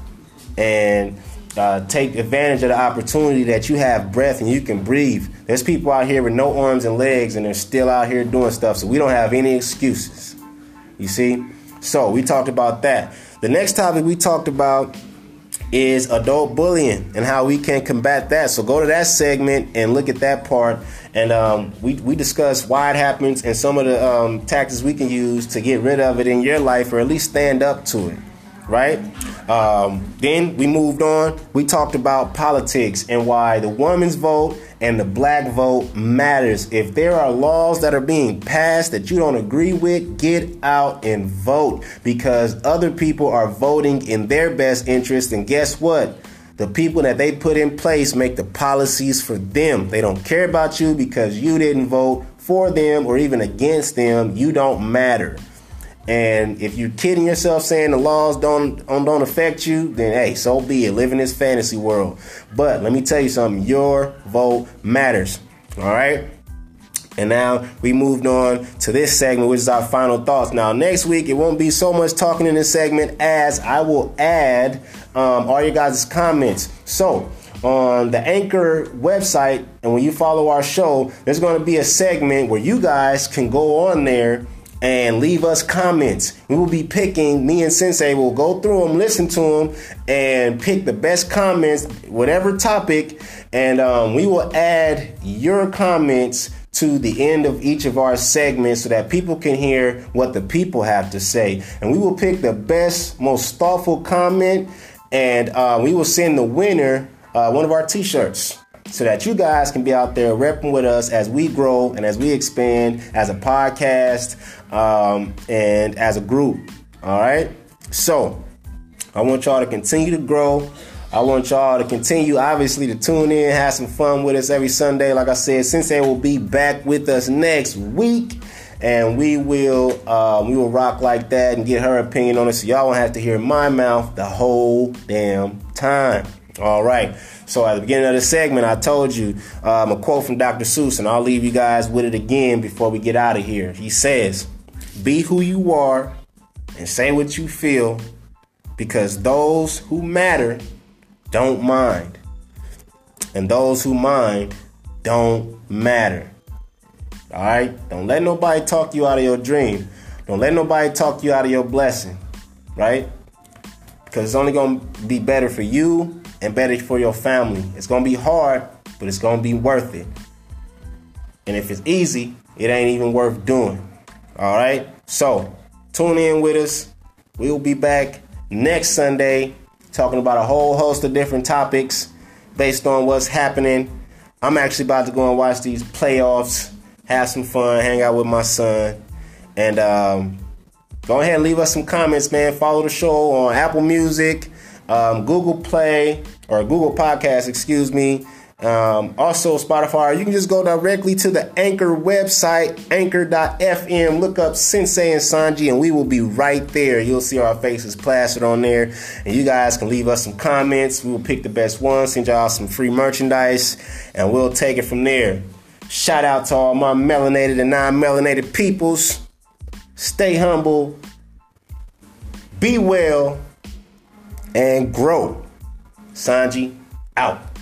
And take advantage of the opportunity that you have breath and you can breathe. There's people out here with no arms and legs, and they're still out here doing stuff. So we don't have any excuses. You see? So we talked about that. The next topic we talked about is adult bullying and how we can combat that. So go to that segment and look at that part. And we discussed why it happens and some of the tactics we can use to get rid of it in your life, or at least stand up to it. Right? Then we moved on. We talked about politics and why the woman's vote and the black vote matters. If there are laws that are being passed that you don't agree with, get out and vote, because other people are voting in their best interest. And guess what? The people that they put in place make the policies for them. They don't care about you because you didn't vote for them or even against them. You don't matter. And if you're kidding yourself saying the laws don't affect you, then hey, so be it. Live in this fantasy world. But let me tell you something. Your vote matters. All right. And now we moved on to this segment, which is our final thoughts. Now, next week, it won't be so much talking in this segment, as I will add all your guys' comments. So on the Anchor website, and when you follow our show, there's going to be a segment where you guys can go on there and leave us comments. We will be picking, me and Sensei will go through them, listen to them, and pick the best comments, whatever topic, and we will add your comments to the end of each of our segments so that people can hear what the people have to say. And we will pick the best, most thoughtful comment, and we will send the winner one of our t-shirts, so that you guys can be out there repping with us as we grow and as we expand as a podcast and as a group. All right. So I want y'all to continue to grow. I want y'all to continue, obviously, to tune in, have some fun with us every Sunday. Like I said, Sensei will be back with us next week, and we will rock like that and get her opinion on it, so y'all won't have to hear my mouth the whole damn time. All right. So at the beginning of the segment, I told you a quote from Dr. Seuss, and I'll leave you guys with it again before we get out of here. He says, "Be who you are and say what you feel, because those who matter don't mind, and those who mind don't matter." All right? Don't let nobody talk you out of your dream. Don't let nobody talk you out of your blessing, right? Because it's only going to be better for you and better for your family. It's going to be hard, but it's going to be worth it. And if it's easy, it ain't even worth doing. All right? So tune in with us. We'll be back next Sunday talking about a whole host of different topics based on what's happening. I'm actually about to go and watch these playoffs, have some fun, hang out with my son. And go ahead and leave us some comments, man. Follow the show on Apple Music, Google Play, or Google Podcasts, excuse me. Also Spotify. You can just go directly to the Anchor website, anchor.fm. Look up Sensei and Sanji, and we will be right there. You'll see our faces plastered on there, and you guys can leave us some comments. We will pick the best ones, send y'all some free merchandise, and we'll take it from there. Shout out to all my melanated and non-melanated peoples. Stay humble, be well, and grow. Sanji out.